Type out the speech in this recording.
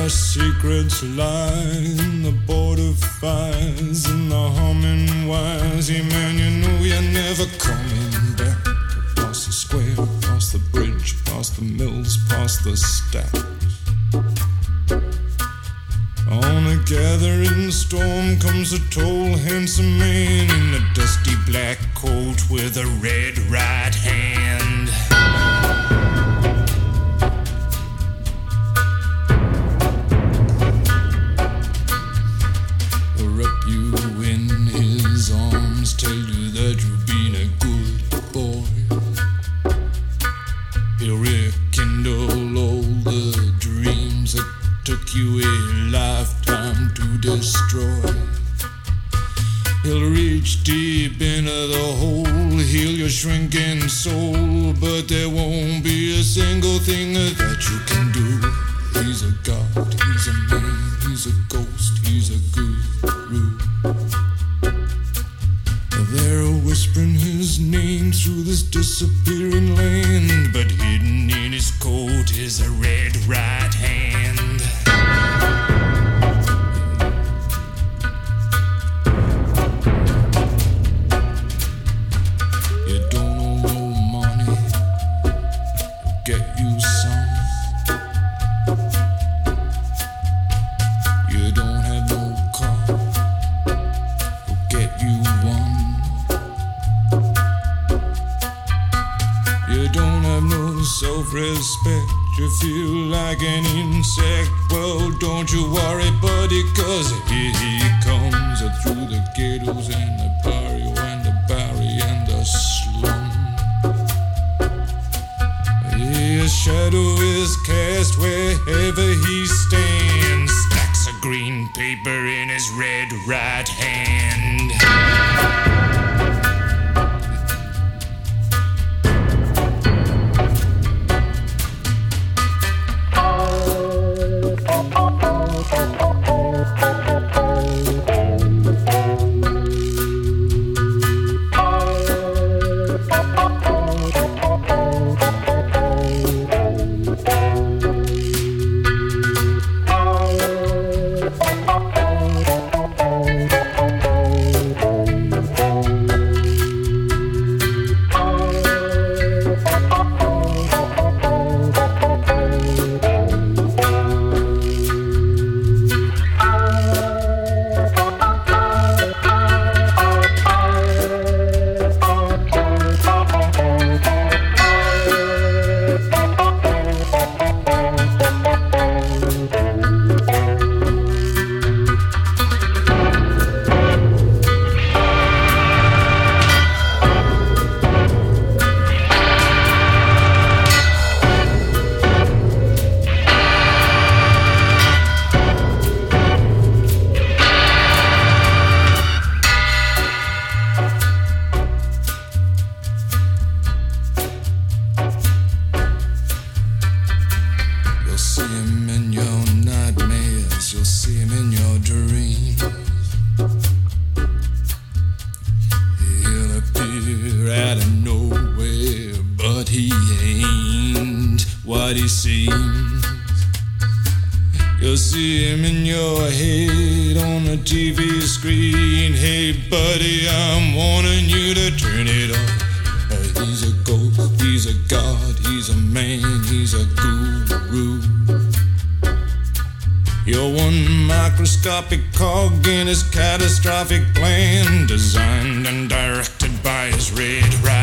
Our secrets lie in the border fires and the humming wires. Yeah, man, you know you're never coming back. Past the square, past the bridge, past the mills, past the stacks. On a gathering storm comes a tall, handsome man in a dusty black coat with a red right hand. Wrap you in his arms, tell you that you've been a good boy. He'll rekindle all the dreams that took you a lifetime to destroy. He'll reach deep into the hole, heal your shrinking soul, but there won't be a single thing that you can do. He's a god, he's a man, he's a ghost, he's a guru. They're whispering his name through this disappearing land, but hidden in his coat is a red right hand. Self-respect, you feel like an insect. Well, don't you worry, buddy, cause here he comes through the ghettos and the barrio and the barry and the slum. His shadow is cast wherever he stands, stacks of green paper in his red right hand. You'll see him in your head on the TV screen. Hey buddy, I'm warning you to turn it off. He's a ghost, he's a god, he's a man, he's a guru. You're one microscopic cog in his catastrophic plan, designed and directed by his red right.